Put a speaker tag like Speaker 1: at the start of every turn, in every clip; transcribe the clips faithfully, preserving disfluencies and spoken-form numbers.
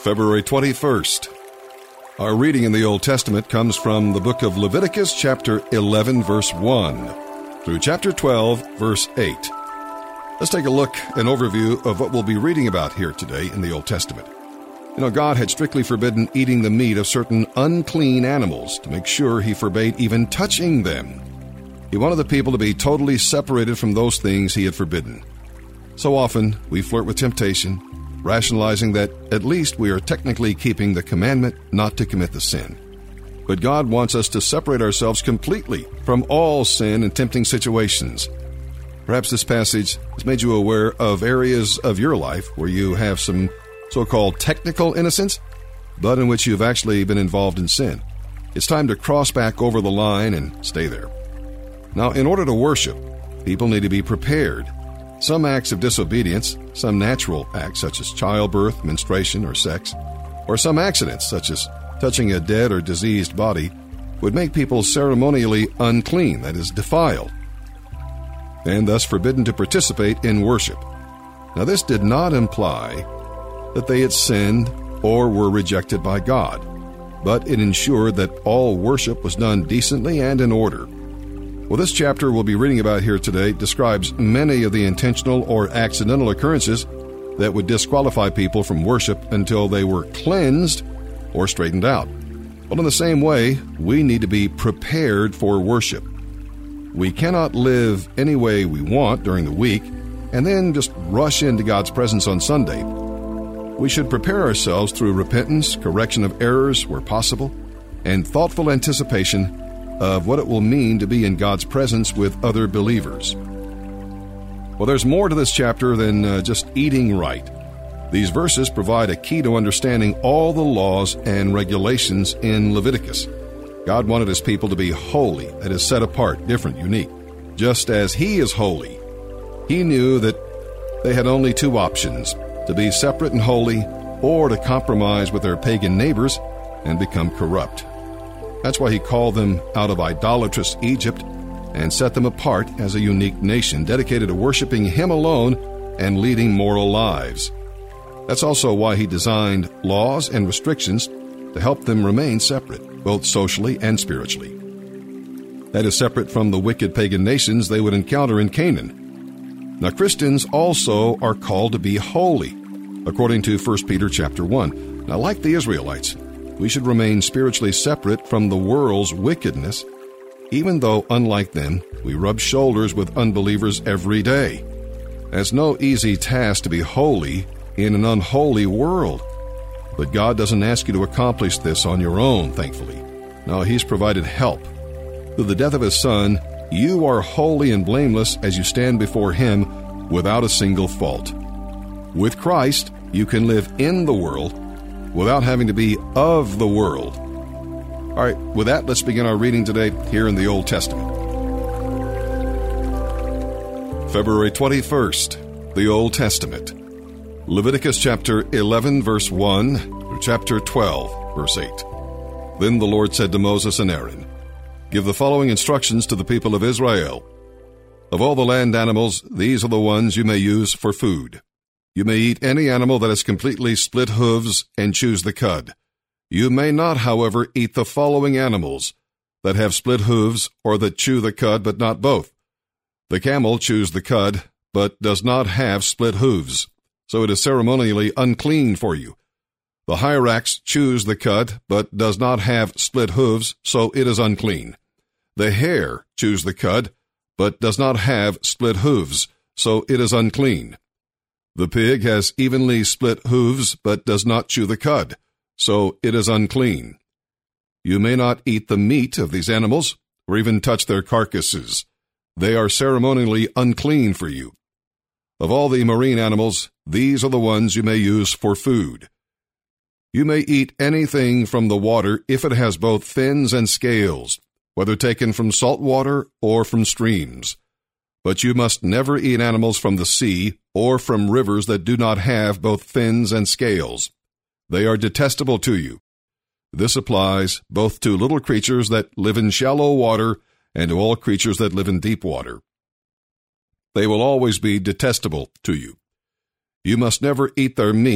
Speaker 1: February twenty-first. Our reading in the Old Testament comes from the book of Leviticus, chapter eleven, verse one, through chapter twelve, verse eight. Let's take a look, an overview of what we'll be reading about here today in the Old Testament. You know, God had strictly forbidden eating the meat of certain unclean animals to make sure He forbade even touching them. He wanted the people to be totally separated from those things He had forbidden. So often, we flirt with temptation, rationalizing that at least we are technically keeping the commandment not to commit the sin. But God wants us to separate ourselves completely from all sin and tempting situations. Perhaps this passage has made you aware of areas of your life where you have some so-called technical innocence, but in which you've actually been involved in sin. It's time to cross back over the line and stay there. Now, in order to worship, people need to be prepared. Some acts of disobedience, some natural acts such as childbirth, menstruation, or sex, or some accidents such as touching a dead or diseased body, would make people ceremonially unclean, that is, defiled, and thus forbidden to participate in worship. Now, this did not imply that they had sinned or were rejected by God, but it ensured that all worship was done decently and in order. Well, this chapter we'll be reading about here today describes many of the intentional or accidental occurrences that would disqualify people from worship until they were cleansed or straightened out. Well, in the same way, we need to be prepared for worship. We cannot live any way we want during the week and then just rush into God's presence on Sunday. We should prepare ourselves through repentance, correction of errors where possible, and thoughtful anticipation of what it will mean to be in God's presence with other believers. Well, there's more to this chapter than uh, just eating right. These verses provide a key to understanding all the laws and regulations in Leviticus. God wanted His people to be holy, that is, set apart, different, unique, just as He is holy. He knew that they had only two options, to be separate and holy, or to compromise with their pagan neighbors and become corrupt. That's why He called them out of idolatrous Egypt and set them apart as a unique nation dedicated to worshiping Him alone and leading moral lives. That's also why He designed laws and restrictions to help them remain separate, both socially and spiritually. That is, separate from the wicked pagan nations they would encounter in Canaan. Now, Christians also are called to be holy, according to First Peter chapter one. Now, like the Israelites, we should remain spiritually separate from the world's wickedness, even though, unlike them, we rub shoulders with unbelievers every day. It's no easy task to be holy in an unholy world. But God doesn't ask you to accomplish this on your own, thankfully. No, He's provided help. Through the death of His Son, you are holy and blameless as you stand before Him without a single fault. With Christ, you can live in the world without having to be of the world. All right, with that, let's begin our reading today here in the Old Testament. February twenty-first, the Old Testament. Leviticus chapter eleven, verse one, through chapter twelve, verse eight. Then the Lord said to Moses and Aaron, "Give the following instructions to the people of Israel. Of all the land animals, these are the ones you may use for food. You may eat any animal that has completely split hooves and choose the cud. You may not, however, eat the following animals that have split hooves or that chew the cud, but not both. The camel chews the cud, but does not have split hooves, so it is ceremonially unclean for you. The hyrax chews the cud, but does not have split hooves, so it is unclean. The hare chews the cud, but does not have split hooves, so it is unclean. The pig has evenly split hooves, but does not chew the cud, so it is unclean. You may not eat the meat of these animals, or even touch their carcasses. They are ceremonially unclean for you. Of all the marine animals, these are the ones you may use for food. You may eat anything from the water if it has both fins and scales, whether taken from salt water or from streams. But you must never eat animals from the sea or from rivers that do not have both fins and scales. They are detestable to you. This applies both to little creatures that live in shallow water and to all creatures that live in deep water. They will always be detestable to you. You must never eat their meat,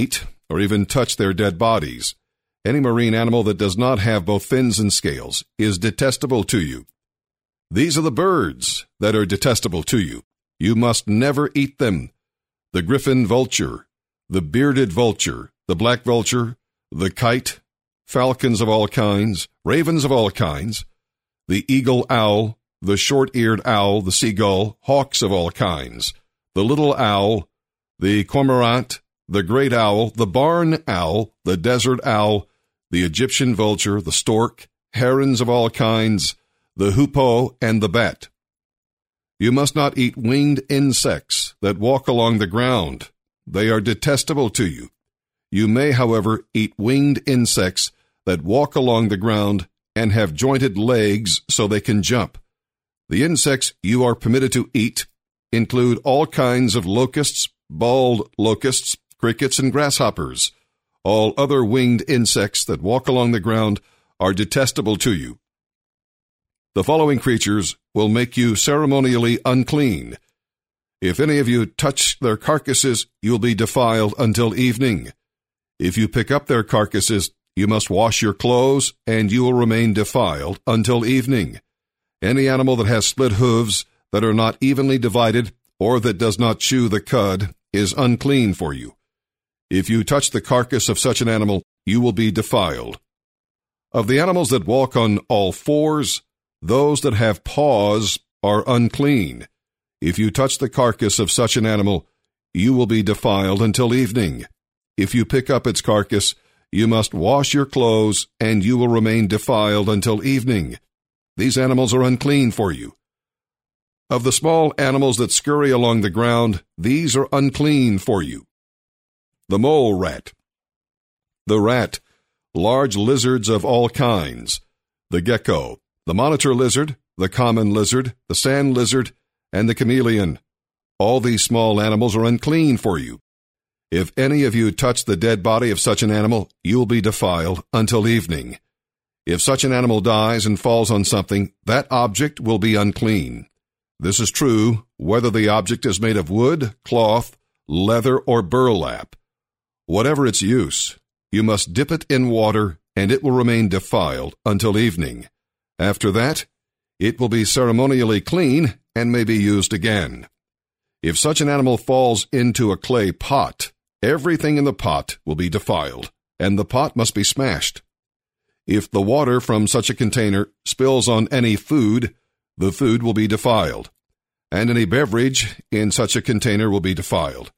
Speaker 1: or even touch their dead bodies. Any marine animal that does not have both fins and scales is detestable to you. These are the birds that are detestable to you. You must never eat them. The griffin vulture, the bearded vulture, the black vulture, the kite, falcons of all kinds, ravens of all kinds, the eagle owl, the short-eared owl, the seagull, hawks of all kinds, the little owl, the cormorant, the great owl, the barn owl, the desert owl, the Egyptian vulture, the stork, herons of all kinds, the hoopoe, and the bat. You must not eat winged insects that walk along the ground. They are detestable to you. You may, however, eat winged insects that walk along the ground and have jointed legs so they can jump. The insects you are permitted to eat include all kinds of locusts, bald locusts, crickets, and grasshoppers. All other winged insects that walk along the ground are detestable to you. The following creatures will make you ceremonially unclean. If any of you touch their carcasses, you'll be defiled until evening. If you pick up their carcasses, you must wash your clothes, and you will remain defiled until evening. Any animal that has split hooves that are not evenly divided or that does not chew the cud is unclean for you. If you touch the carcass of such an animal, you will be defiled. Of the animals that walk on all fours, those that have paws are unclean. If you touch the carcass of such an animal, you will be defiled until evening. If you pick up its carcass, you must wash your clothes, and you will remain defiled until evening. These animals are unclean for you. Of the small animals that scurry along the ground, these are unclean for you. The mole rat, the rat, large lizards of all kinds, the gecko, the monitor lizard, the common lizard, the sand lizard, and the chameleon. All these small animals are unclean for you. If any of you touch the dead body of such an animal, you will be defiled until evening. If such an animal dies and falls on something, that object will be unclean. This is true whether the object is made of wood, cloth, leather, or burlap. Whatever its use, you must dip it in water, and it will remain defiled until evening. After that, it will be ceremonially clean and may be used again. If such an animal falls into a clay pot, everything in the pot will be defiled, and the pot must be smashed. If the water from such a container spills on any food, the food will be defiled, and any beverage in such a container will be defiled.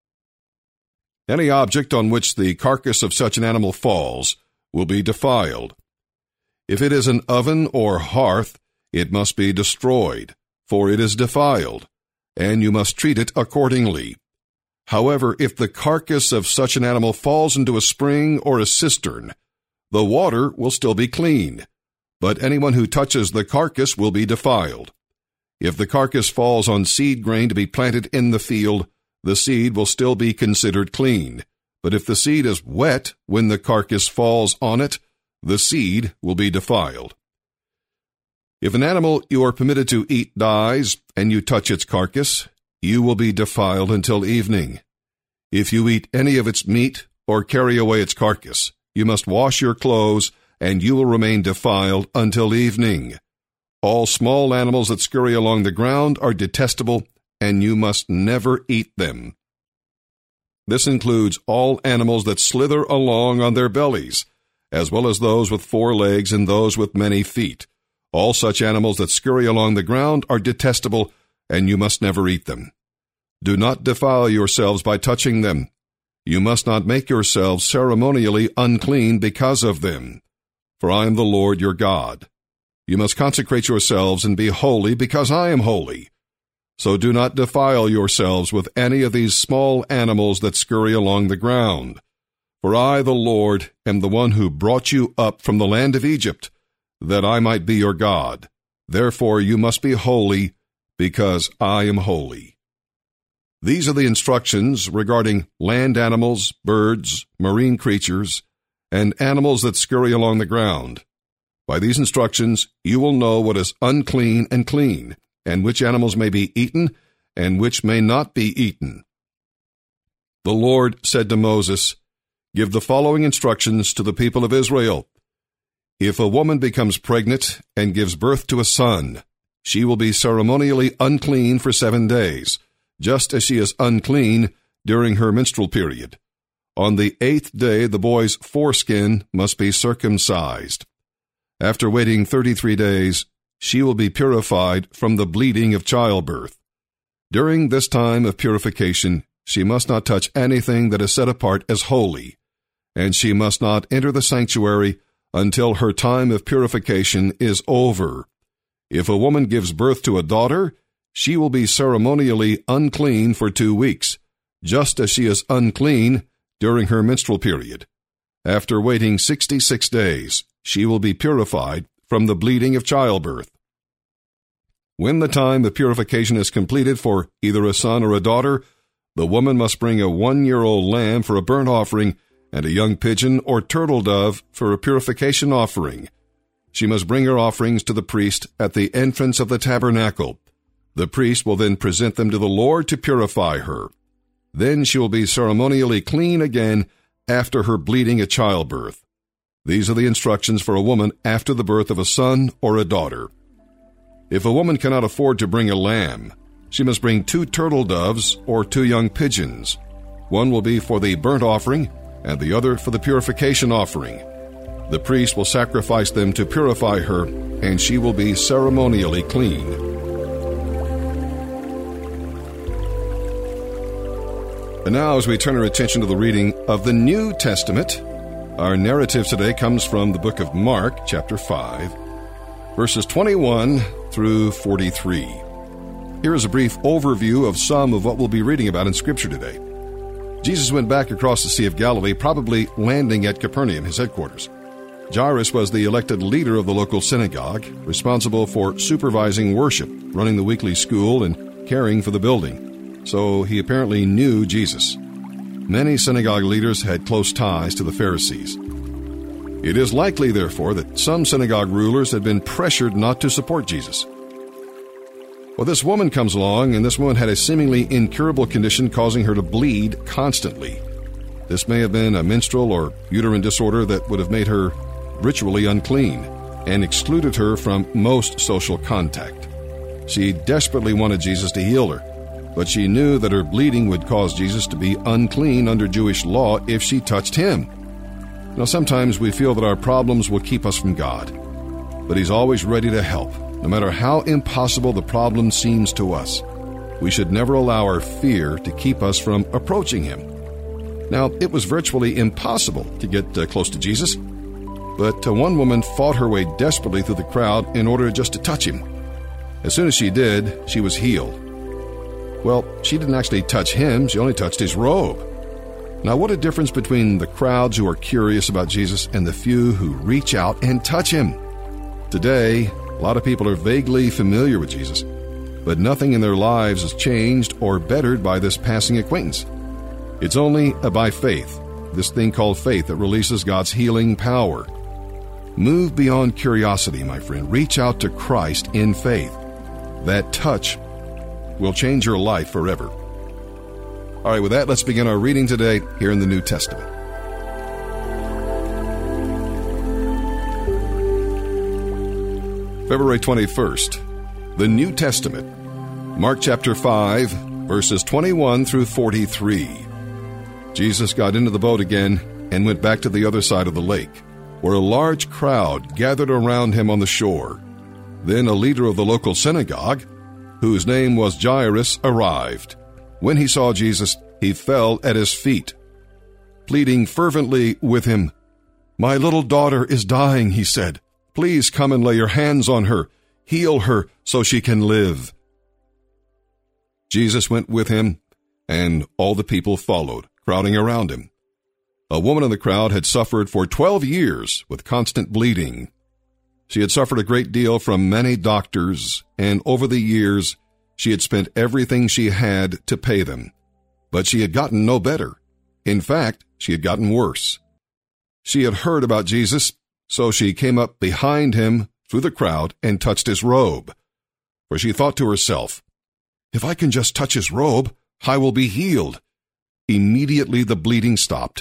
Speaker 1: Any object on which the carcass of such an animal falls will be defiled. If it is an oven or hearth, it must be destroyed, for it is defiled, and you must treat it accordingly. However, if the carcass of such an animal falls into a spring or a cistern, the water will still be clean, but anyone who touches the carcass will be defiled. If the carcass falls on seed grain to be planted in the field, the seed will still be considered clean. But if the seed is wet when the carcass falls on it, the seed will be defiled. If an animal you are permitted to eat dies, and you touch its carcass, you will be defiled until evening. If you eat any of its meat or carry away its carcass, you must wash your clothes, and you will remain defiled until evening. All small animals that scurry along the ground are detestable, and you must never eat them. This includes all animals that slither along on their bellies, as well as those with four legs and those with many feet. All such animals that scurry along the ground are detestable, and you must never eat them. Do not defile yourselves by touching them. You must not make yourselves ceremonially unclean because of them, for I am the Lord your God. You must consecrate yourselves and be holy, because I am holy. So do not defile yourselves with any of these small animals that scurry along the ground. For I, the Lord, am the one who brought you up from the land of Egypt, that I might be your God. Therefore you must be holy, because I am holy. These are the instructions regarding land animals, birds, marine creatures, and animals that scurry along the ground. By these instructions you will know what is unclean and clean, and which animals may be eaten, and which may not be eaten. The Lord said to Moses, give the following instructions to the people of Israel. If a woman becomes pregnant and gives birth to a son, she will be ceremonially unclean for seven days, just as she is unclean during her menstrual period. On the eighth day, the boy's foreskin must be circumcised. After waiting thirty-three days, she will be purified from the bleeding of childbirth. During this time of purification, she must not touch anything that is set apart as holy, and she must not enter the sanctuary until her time of purification is over. If a woman gives birth to a daughter, she will be ceremonially unclean for two weeks, just as she is unclean during her menstrual period. After waiting sixty-six days, she will be purified from the bleeding of childbirth. When the time of purification is completed for either a son or a daughter, the woman must bring a one-year-old lamb for a burnt offering and a young pigeon or turtle dove for a purification offering. She must bring her offerings to the priest at the entrance of the tabernacle. The priest will then present them to the Lord to purify her. Then she will be ceremonially clean again after her bleeding at childbirth. These are the instructions for a woman after the birth of a son or a daughter. If a woman cannot afford to bring a lamb, she must bring two turtle doves or two young pigeons. One will be for the burnt offering, and the other for the purification offering. The priest will sacrifice them to purify her, and she will be ceremonially clean. And now, as we turn our attention to the reading of the New Testament, our narrative today comes from the book of Mark, chapter five, verses twenty-one through forty-three. Here is a brief overview of some of what we'll be reading about in Scripture today. Jesus went back across the Sea of Galilee, probably landing at Capernaum, his headquarters. Jairus was the elected leader of the local synagogue, responsible for supervising worship, running the weekly school, and caring for the building. So he apparently knew Jesus. Many synagogue leaders had close ties to the Pharisees. It is likely, therefore, that some synagogue rulers had been pressured not to support Jesus. Well, this woman comes along, and this woman had a seemingly incurable condition causing her to bleed constantly. This may have been a menstrual or uterine disorder that would have made her ritually unclean and excluded her from most social contact. She desperately wanted Jesus to heal her, but she knew that her bleeding would cause Jesus to be unclean under Jewish law if she touched him. Now, sometimes we feel that our problems will keep us from God, but He's always ready to help. No matter how impossible the problem seems to us, we should never allow our fear to keep us from approaching Him. Now, it was virtually impossible to get uh, close to Jesus, but uh, one woman fought her way desperately through the crowd in order just to touch Him. As soon as she did, she was healed. Well, she didn't actually touch Him, she only touched His robe. Now, what a difference between the crowds who are curious about Jesus and the few who reach out and touch Him. Today, a lot of people are vaguely familiar with Jesus, but nothing in their lives is changed or bettered by this passing acquaintance. It's only by faith, this thing called faith, that releases God's healing power. Move beyond curiosity, my friend. Reach out to Christ in faith. That touch will change your life forever. All right, with that, let's begin our reading today here in the New Testament. February twenty-first, the New Testament, Mark chapter five, verses twenty-one through forty-three. Jesus got into the boat again and went back to the other side of the lake, where a large crowd gathered around him on the shore. Then a leader of the local synagogue, whose name was Jairus, arrived. When he saw Jesus, he fell at his feet, pleading fervently with him. "My little daughter is dying," he said. "Please come and lay your hands on her. Heal her so she can live." Jesus went with him, and all the people followed, crowding around him. A woman in the crowd had suffered for twelve years with constant bleeding. She had suffered a great deal from many doctors, and over the years, she had spent everything she had to pay them. But she had gotten no better. In fact, she had gotten worse. She had heard about Jesus, so she came up behind him through the crowd and touched his robe. For she thought to herself, "If I can just touch his robe, I will be healed." Immediately the bleeding stopped,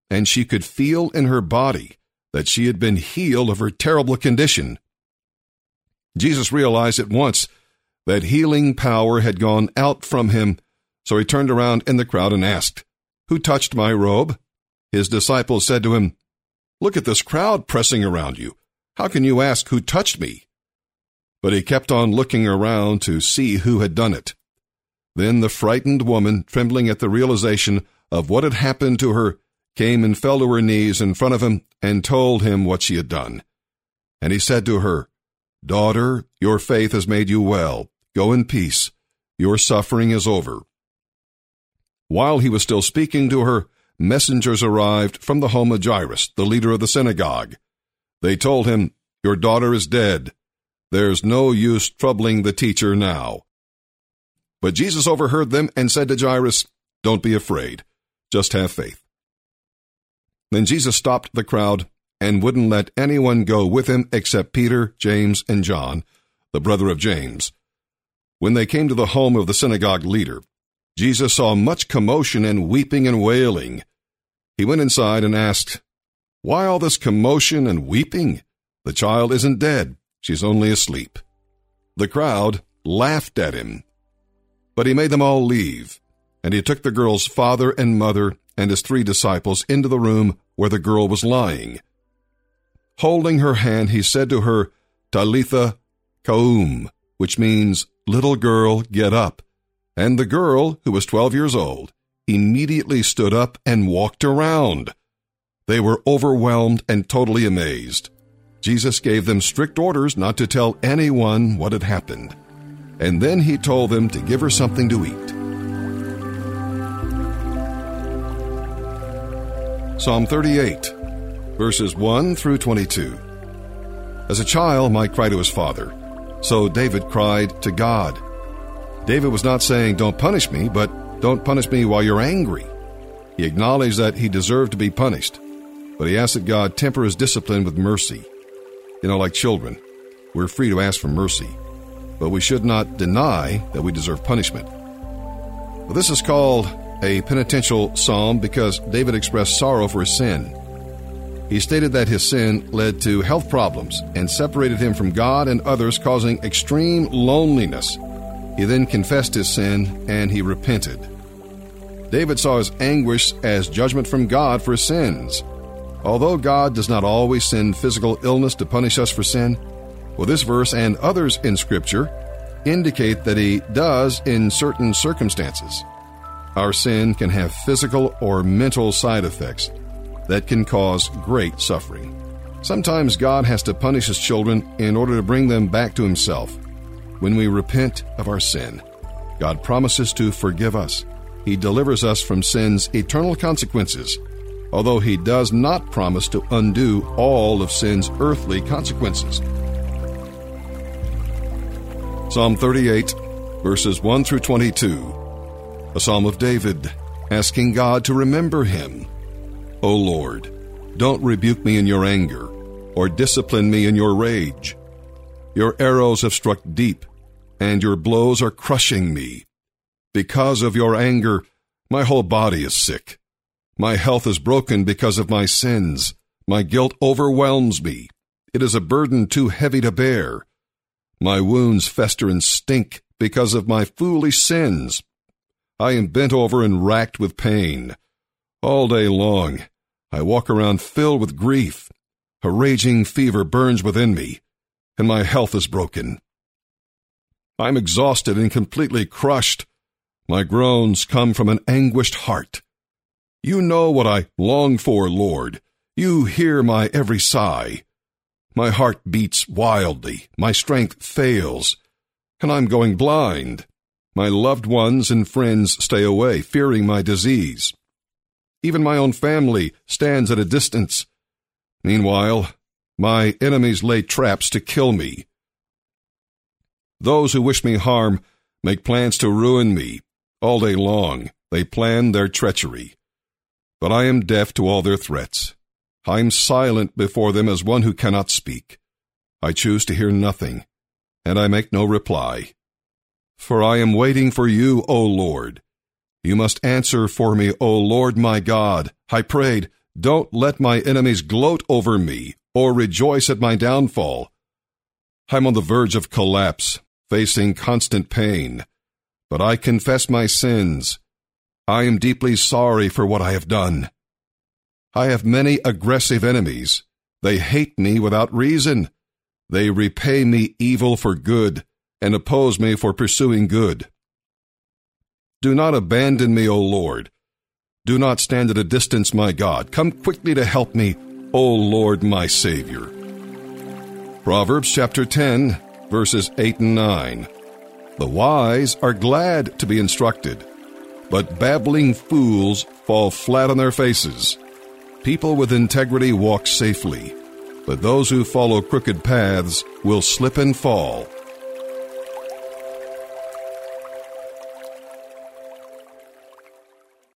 Speaker 1: and she could feel in her body that she had been healed of her terrible condition. Jesus realized at once that healing power had gone out from him, so he turned around in the crowd and asked, "Who touched my robe?" His disciples said to him, "Look at this crowd pressing around you. How can you ask who touched me?" But he kept on looking around to see who had done it. Then the frightened woman, trembling at the realization of what had happened to her, came and fell to her knees in front of him and told him what she had done. And he said to her, "Daughter, your faith has made you well. Go in peace. Your suffering is over." While he was still speaking to her, messengers arrived from the home of Jairus, the leader of the synagogue. They told him, "Your daughter is dead. There's no use troubling the teacher now." But Jesus overheard them and said to Jairus, "Don't be afraid. Just have faith." Then Jesus stopped the crowd and wouldn't let anyone go with him except Peter, James, and John, the brother of James. When they came to the home of the synagogue leader, Jesus saw much commotion and weeping and wailing. He went inside and asked, "Why all this commotion and weeping? The child isn't dead. She's only asleep." The crowd laughed at him. But he made them all leave, and he took the girl's father and mother and his three disciples into the room where the girl was lying. Holding her hand, he said to her, "Talitha koum," which means, "Little girl, get up." And the girl, who was twelve years old, immediately stood up and walked around. They were overwhelmed and totally amazed. Jesus gave them strict orders not to tell anyone what had happened. And then he told them to give her something to eat. Psalm thirty-eight, verses one through twenty-two. As a child might cry to his father, so David cried to God. David was not saying, "Don't punish me," but "Don't punish me while you're angry." He acknowledged that he deserved to be punished, but he asked that God temper his discipline with mercy. You know, like children, we're free to ask for mercy, but we should not deny that we deserve punishment. Well, this is called a penitential psalm because David expressed sorrow for his sin. He stated that his sin led to health problems and separated him from God and others, causing extreme loneliness. He then confessed his sin and he repented. David saw his anguish as judgment from God for his sins. Although God does not always send physical illness to punish us for sin, well, this verse and others in Scripture indicate that he does in certain circumstances. Our sin can have physical or mental side effects that can cause great suffering. Sometimes God has to punish his children in order to bring them back to himself. When we repent of our sin, God promises to forgive us. He delivers us from sin's eternal consequences, although he does not promise to undo all of sin's earthly consequences. Psalm thirty-eight, verses one through twenty-two, a psalm of David, asking God to remember him. O Lord, don't rebuke me in your anger, or discipline me in your rage. Your arrows have struck deep, and your blows are crushing me. Because of your anger, my whole body is sick. My health is broken because of my sins. My guilt overwhelms me. It is a burden too heavy to bear. My wounds fester and stink because of my foolish sins. I am bent over and racked with pain. All day long, I walk around filled with grief. A raging fever burns within me, and my health is broken. I'm exhausted and completely crushed. My groans come from an anguished heart. You know what I long for, Lord. You hear my every sigh. My heart beats wildly. My strength fails, and I'm going blind. My loved ones and friends stay away, fearing my disease. Even my own family stands at a distance. Meanwhile, my enemies lay traps to kill me. Those who wish me harm make plans to ruin me. All day long, they plan their treachery. But I am deaf to all their threats. I am silent before them as one who cannot speak. I choose to hear nothing, and I make no reply. For I am waiting for you, O Lord. You must answer for me, O Lord my God. I prayed, Don't let my enemies gloat over me or rejoice at my downfall. I'm on the verge of collapse, facing constant pain. But I confess my sins. I am deeply sorry for what I have done. I have many aggressive enemies. They hate me without reason. They repay me evil for good and oppose me for pursuing good. Do not abandon me, O Lord. Do not stand at a distance, my God. Come quickly to help me, O Lord, my Savior. Proverbs chapter ten, verses eight and nine. The wise are glad to be instructed, but babbling fools fall flat on their faces. People with integrity walk safely, but those who follow crooked paths will slip and fall.